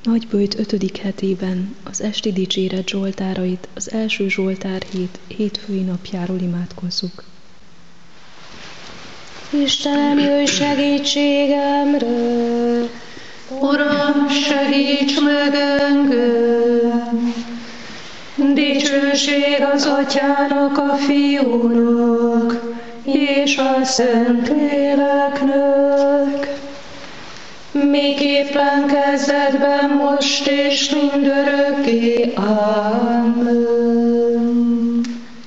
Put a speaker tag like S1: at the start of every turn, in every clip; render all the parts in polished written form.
S1: Nagyböjt 5. hetében az esti dicséret zsoltárait az első Zsoltár hét hétfői napjáról imádkozzuk.
S2: Istenem, jöjj segítségemre!
S3: Uram, segíts meg engem! Dicsőség az Atyának, a Fiúnak, és a Szentléleknek, miképpen kezdetben, most és mindörökké. Amen.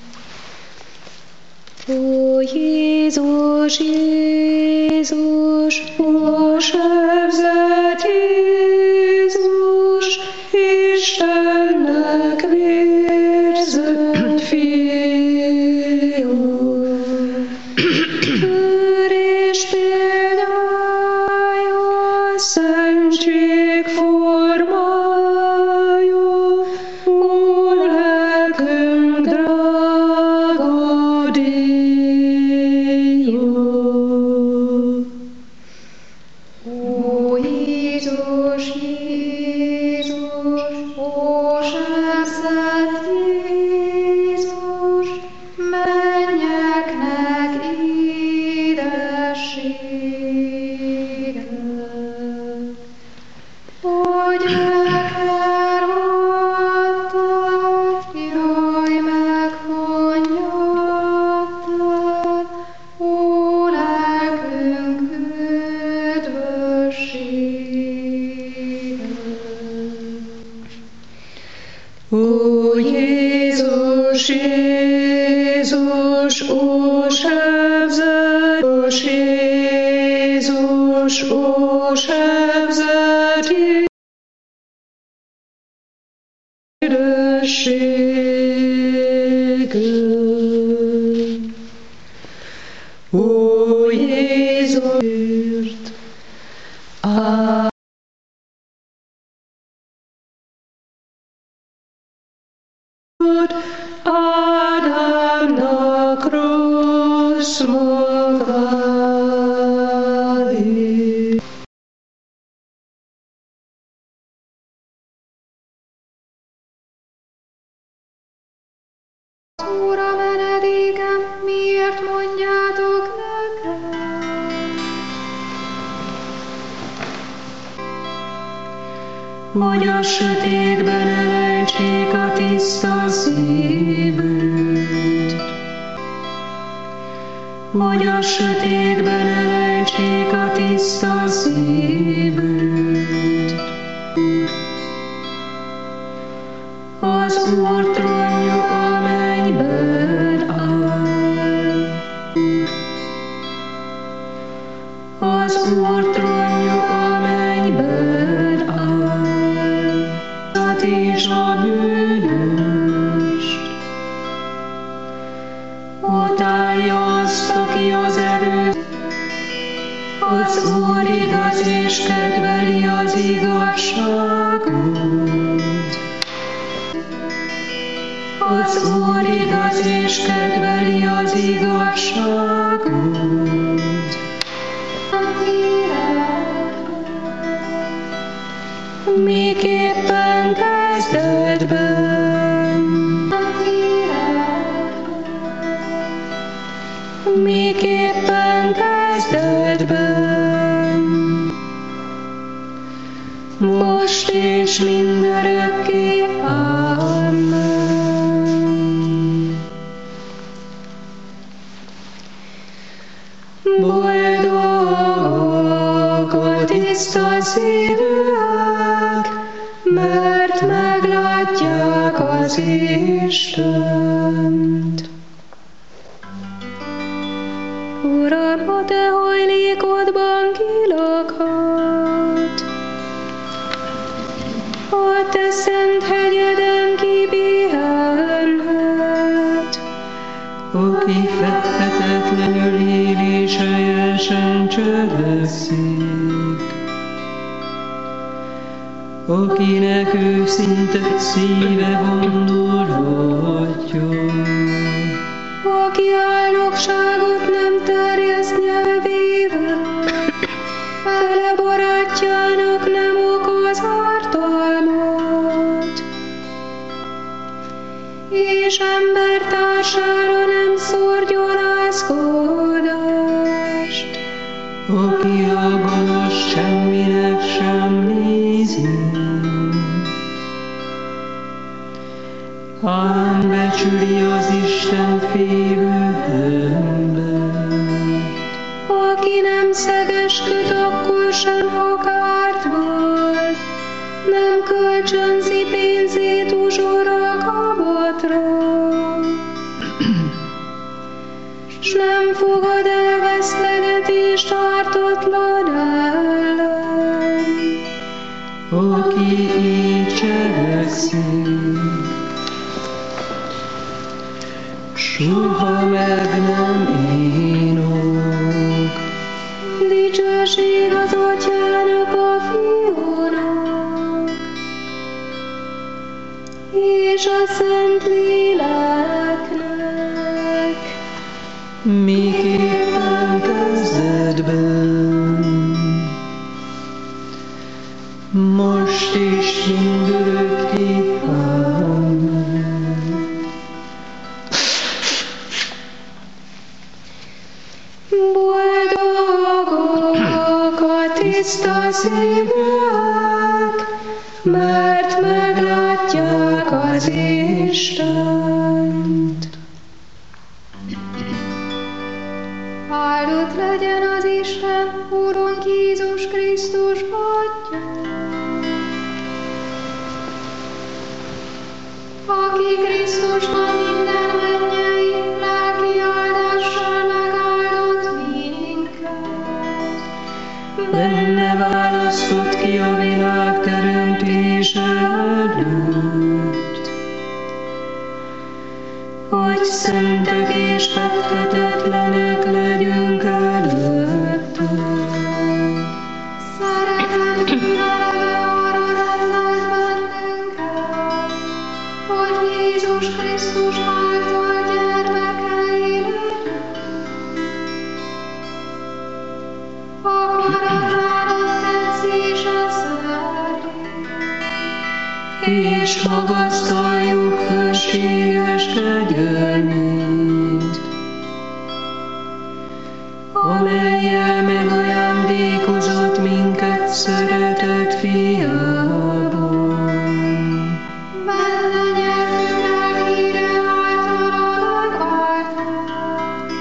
S2: Ó Jézus, Jézus,
S3: Ó sebzett Jézus, Istennek vérzett Fiú,
S2: őr és példája,
S3: szentség formája, ó lelkünk drága díja.
S2: Ó Jézus, Jézus, ó sebzett Jézus, mennyeknek édessége, hogy meghermadtál, jaj, megfonnyadtál, ó lelkünk üdvössége.
S3: Ó Jézus, Jézus, ó sebzett Jézus, ó sebzett édességem. Ó Jézusért, Ádámnak rossz magáért.
S2: Az Úr a menedékem, miért mondjátok nekem?
S3: Hogy a sötétben elejtsék a tiszta szívűt. Hogy a sötétben elejtsék a tiszta szívűt. Az Úr trónja a mennyben áll. Az Úr trónja a mennyben áll. És a bűnöst. Utálja azt, aki az erőt. Az Úr igaz és kedveli az igazságot. Az Úr igaz és kedveli az igazságot. Miképpen kezdetben, miképpen kezdetben, most és mindörökké. Amen. Boldogok a tiszta szívűek, mert meglátják az Istent.
S2: Uram, a te hajlékodban kilakhat, a te szent hegyeden kipihenhet.
S3: Aki fedhetetlenül él és helyesen cselekszik, akinek őszinte szíve gondolhatja,
S2: aki álnokságot nem terjeszt nyelvével, fele barátjának nem okoz ártalmat.
S3: és embertársára nem szór gyalázkodást.
S4: Aki a gonosz semminek sem nézi, ám becsüli az Isten félő embert.
S3: Aki nem szegesküd, akkor sem, ha kárt val, nem kölcsönzi pénzét uzsora kabatra, s nem fogad el vesztegetést ártatlan ellen.
S4: Aki így cselekszik, soha meg nem ínok.
S3: Dicsőség az Atyának, a Fiúnak, és a Szent Léleknek.
S4: Miképpen kezdetben, most is mindörökké. Amen.
S3: Boldogok a tiszta szívűek, mert meglátják az Istent. Áldott legyen az Isten, Úrunk Jézus Krisztus Atya, aki Krisztusban minden mennyei, lelki áldással megáldott minket.
S4: Benne választott ki a világ teremtése előtt, hogy szentek és fedhetetlenek legyünk előtte.
S3: Szeretetből arra rendelt bennünket, hogy Jézus Krisztus által gyermekei legyünk. Akaratának tetszése szerint,
S4: És magasztaljuk hőséges kegyelmét, amellyel megajándékozott minket szeretett fiában.
S3: benne nyertünk el híre általa megváltást.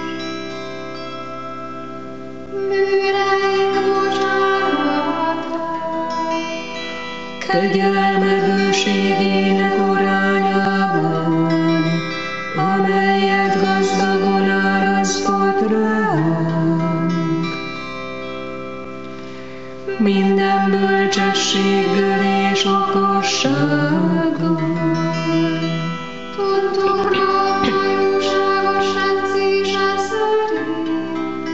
S3: Bűneink bocsánatát,
S4: Kegyelme bőségének arányában, amelyet gazdagon árasztott ránk. Minden bölcsességgel és okossággal,
S3: tudtunk róla jóságos rendszése szerint,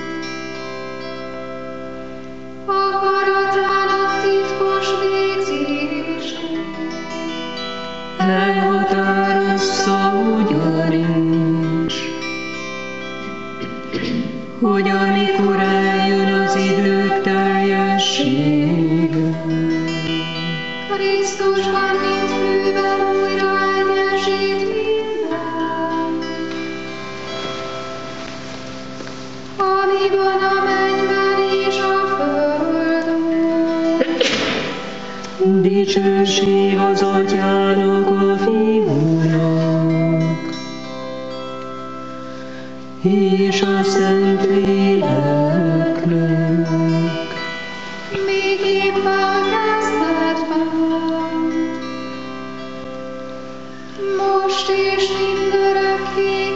S3: akaratának titkos végzését.
S4: elhatározza ugyanis, hogy amikor eljön az idők teljessége,
S3: Krisztusban mint fűben újra egyesít minden, ami van a mennyben és a földön.
S4: dicsőség az Atyának, a Fiúnak, és a Szent Léleknek.
S3: Miképpen kezdetben, most és mindörökké.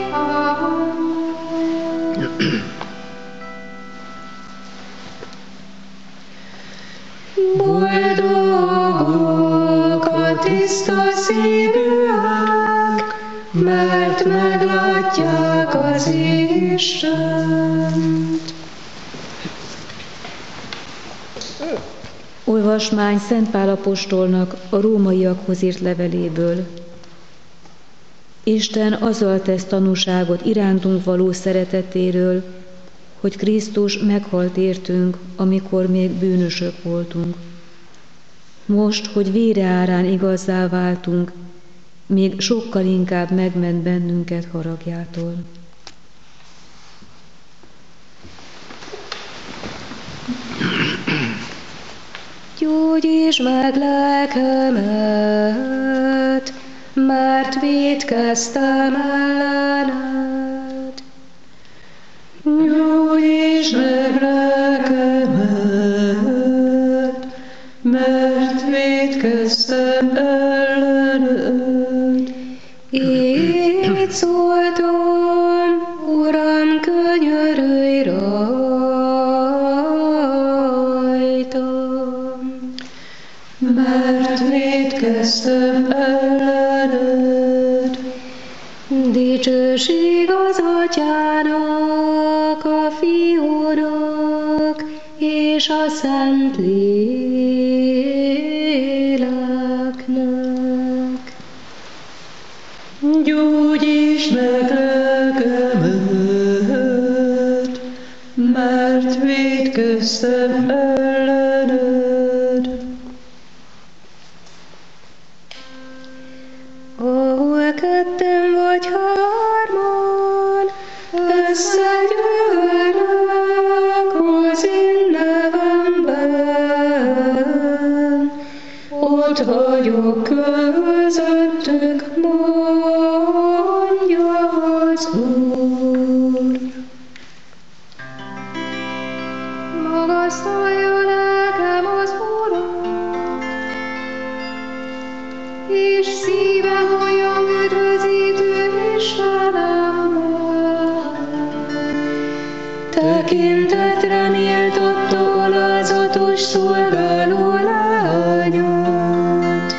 S3: Amen. Boldogok a tiszta szívűek, mert meglátják az Istent.
S1: Olvasmány Szent Pál apostolnak a rómaiakhoz írt leveléből. Isten azzal tesz tanúságot irántunk való szeretetéről, hogy Krisztus meghalt értünk, amikor még bűnösök voltunk. Most, hogy vére árán igazzá váltunk, még sokkal inkább megment bennünket haragjától. Gyógyítsd meg lelkemet, mert vétkeztem ellened.
S3: Gyógyítsd meg lelkemet, mert vétkeztem ellened.
S1: Így szóltam, Uram, könyörülj rajtam,
S3: mert vétkeztem ellened.
S1: Dicsőség az Atyának, a Fiúnak és a Szent Léleknek.
S3: Gyógyítsd meg lelkemet, mert vétkeztem ellened.
S1: Ahol ketten vagy hárman összegyűlnek az én nevemben, ott vagyok közöttük, mondja az Úr.
S2: Magasztalja lelkem az Urat, és szívem olyan üdvözítő Istenemmel.
S1: Tekintetre méltatta alázatos szolgáló leányát.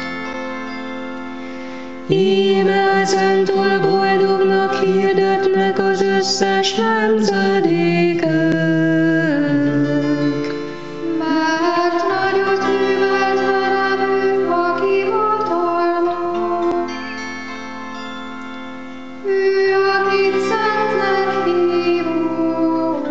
S1: Íme ezentúl boldognak hirdetnek az összes nemzedékek.
S2: Mert nagyot művelt velem ő, aki hatalmas. Ő, akit szentnek hívunk.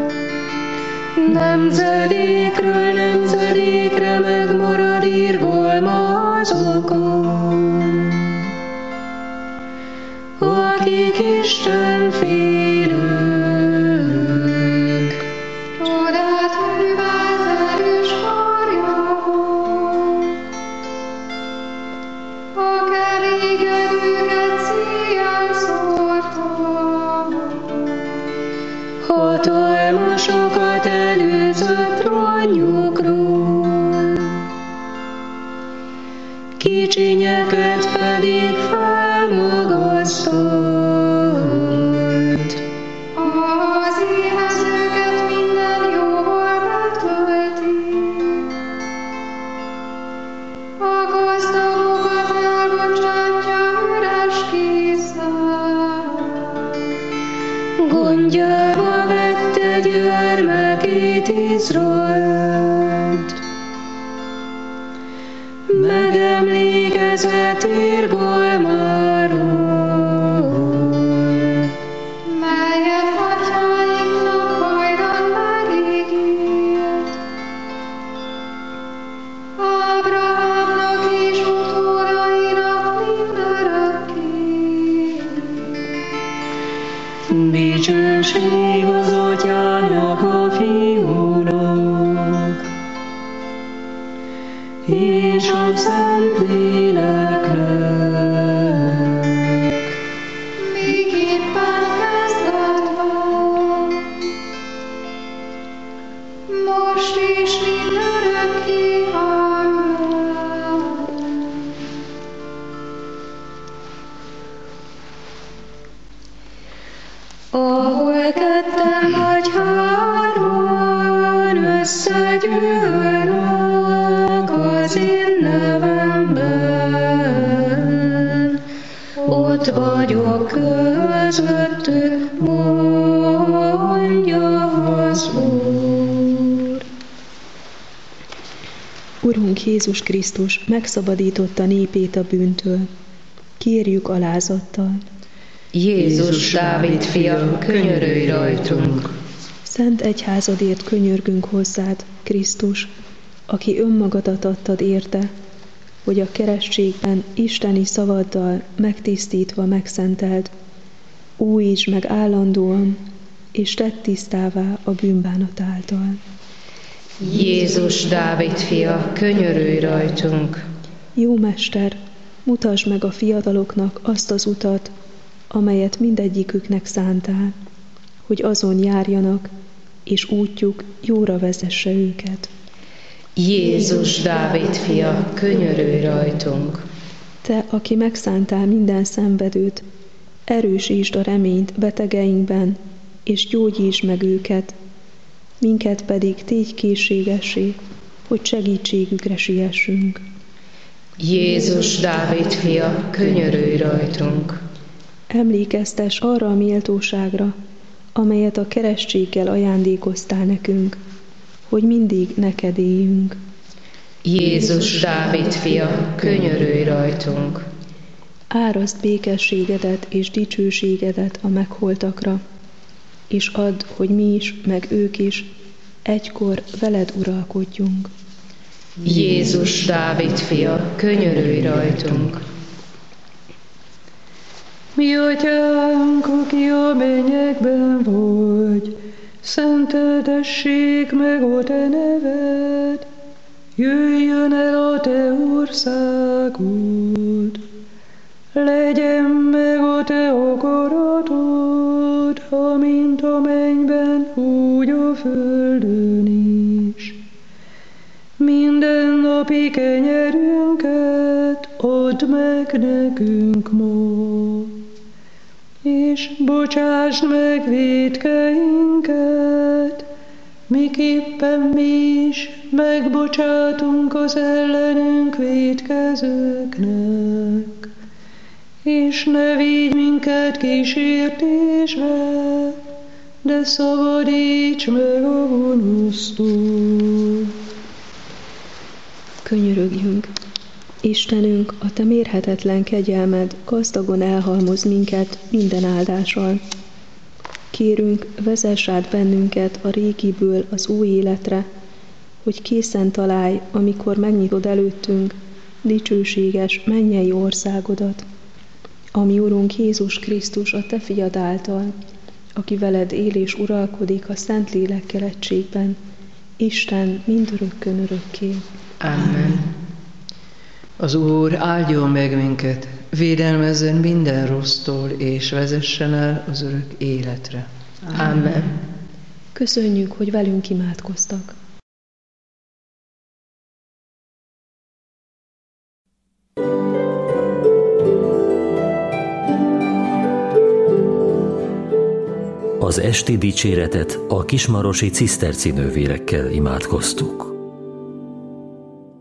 S1: Nemzedékről nemzedékre megmarad irgalma azokon, akik Isten félők.
S2: Csodát művelt erős karjával. A kerégedőket széjjel szórta.
S1: Hatalmasokat előzött trónjukról, kicsinyeket pedig felmagasztott.
S2: Az éhezőket minden jóval betölti. A gazdagokat elbocsátja üres kézzel.
S1: Gondjába vette gyermekét Izraelt, megemlékezett irgalmáról,
S2: Melyet atyáinknak hajdan megígért. Ábrahámnak és utódainak mindörökké.
S1: dicsőség az Atyának, a Fiúnak és a Szent Léleknek.
S2: Miképpen kezdetben, most és mindörökké. Amen.
S1: Ahol ketten vagy hárman összegyűlnek az én nevemben, ott vagyok közöttük, mondja az Úr.
S5: Urunk Jézus Krisztus megszabadította népét a bűntől. Kérjük alázattal.
S3: Jézus, Dávid fia, könyörülj rajtunk!
S5: Szent egyházadért könyörgünk hozzád, Krisztus, aki önmagadat adtad érte, hogy a keresztségben isteni szavaddal megtisztítva megszenteld, újíts meg állandóan, és tedd tisztává a bűnbánat által.
S3: Jézus, Dávid fia, könyörülj rajtunk!
S5: Jó Mester, mutasd meg a fiataloknak azt az utat, amelyet mindegyiküknek szántál, hogy azon járjanak, és útjuk jóra vezesse őket.
S3: Jézus, Dávid fia, könyörülj rajtunk!
S5: Te, aki megszántál minden szenvedőt, erősítsd a reményt betegeinkben, és gyógyítsd meg őket, minket pedig tégy készségessé, hogy segítségükre siessünk.
S3: Jézus, Dávid fia, könyörülj rajtunk!
S5: Emlékeztess arra a méltóságra, amelyet a keresztséggel ajándékoztál nekünk, hogy mindig neked éljünk.
S3: Jézus, Dávid fia, könyörülj rajtunk!
S5: Áraszd békességedet és dicsőségedet a megholtakra, és add, hogy mi is, meg ők is egykor veled uralkodjunk.
S3: Jézus, Dávid fia, könyörülj rajtunk!
S4: Mi atyánk, aki a mennyekben vagy, szenteltessék meg a te neved, jöjjön el a te országod, legyen meg a te akaratod, amint a mennyben, úgy a földön is. Mindennapi kenyerünket add meg nekünk ma, és bocsásd meg vétkeinket, miképpen mi is megbocsátunk az ellenünk vétkezőknek. És ne vigy minket kísértésbe, de szabadíts meg a gonosztól.
S5: Könyörögjünk! Istenünk, a te mérhetetlen kegyelmed gazdagon elhalmoz minket minden áldással. Kérünk, vezess át bennünket a régiből az új életre, hogy készen találj, amikor megnyitod előttünk dicsőséges mennyei országodat, ami Urunk Jézus Krisztus a te fiad által, aki veled él és uralkodik a Szentlélekkel egységben, Isten mindörökkön örökké.
S3: Amen.
S4: Az Úr áldjon meg minket, védelmezzen minden rossztól, és vezessen el az örök életre.
S3: Amen.
S5: Köszönjük, hogy velünk imádkoztak.
S6: Az esti dicséretet a kismarosi ciszterci nővérekkel imádkoztuk.